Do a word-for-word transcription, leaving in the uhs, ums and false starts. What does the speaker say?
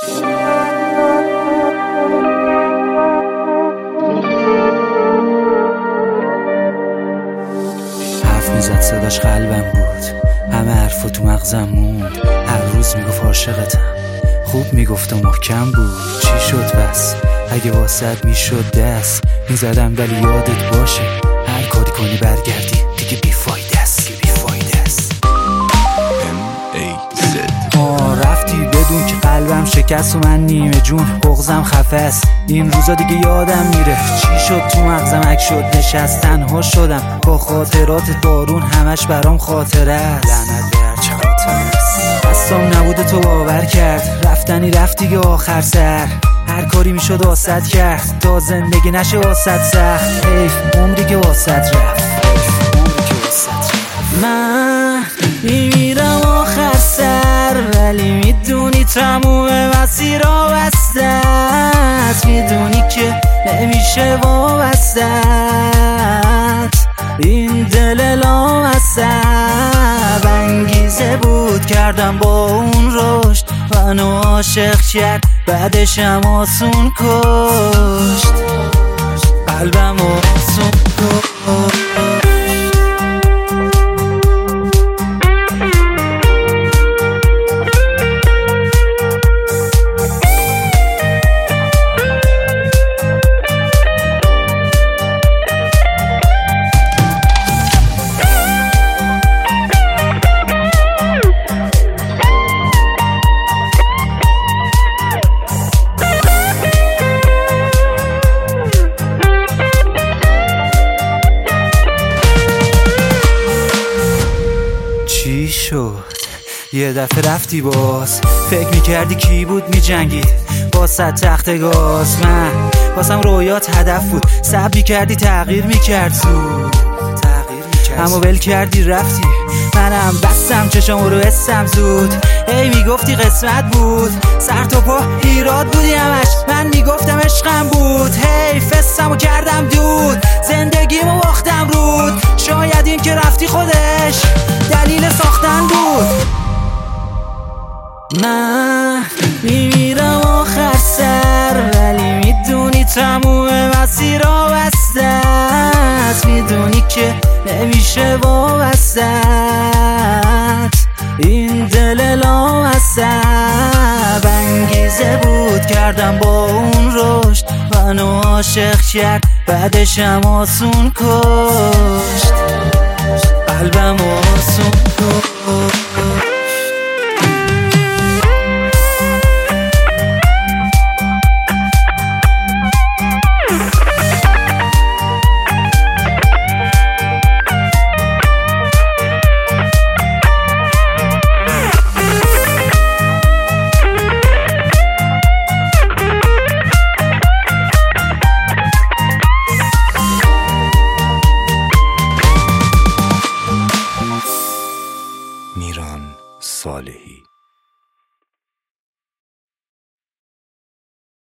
حرف میزد صداش قلبم بود، همه حرفا تو مغزم موند. هر روز میگفت عاشقتم، خوب میگفت و محکم بود. چی شد بس؟ اگه واسد میشد دست میزدم ولی یادت باشه هر کاری کنی برگردی دیگه بیفایده است، دیگه بیفایده است. آه رفتی بدون که قلبم شکست و من نیمه جون بغزم خفه است. این روزا دیگه یادم میره چی شد تو مغزم اک شد نشست. تنها شدم با خاطرات بارون، همش برام خاطره است. لعنت به هر چه خاطره است. دستام نبوده تو باور کرد، رفتنی رفت دیگه آخر سر. هر کاری میشد واسط کرد تا زندگی نشه واسط سخت. حیف عمری که واسط رفت، عمری که واسط رفت. من میمیرم آخر سر ولی میدونی تموم مسیرها بسته است. میدونی که نمیشه وابستت، این دل لامصب انگیزه بود کردم با اون رشد. منو عاشق کرد بعدشم آسون کشت، قلبم آسون کشت. چی شد؟ یه دفعه رفتی باز، فکر میکردی کی بود میجنگید با صد تخت گاز. من واسم رویات هدف بود، صبر میکردی تغییر میکرد زود، اما ول کردی رفتی. منم بستم چشم رو حسم زود. ای میگفتی قسمت بود، سر تا پا ایراد بودی همش، من میگفتم عشقم بود. هی فستم و کردم دود، زندگیمو باختم رود. شاید این که رفتی خودش دلیل ساختن بود. من میمیرم آخر سر ولی میدونی تموم مسیرها بسته است. میدونی که نمیشه وابستت، این دل لامصب انگیزه بود کردم با اون رشد. منو عاشق کرد بعدشم آسون کشت، قلبم آسون کشت.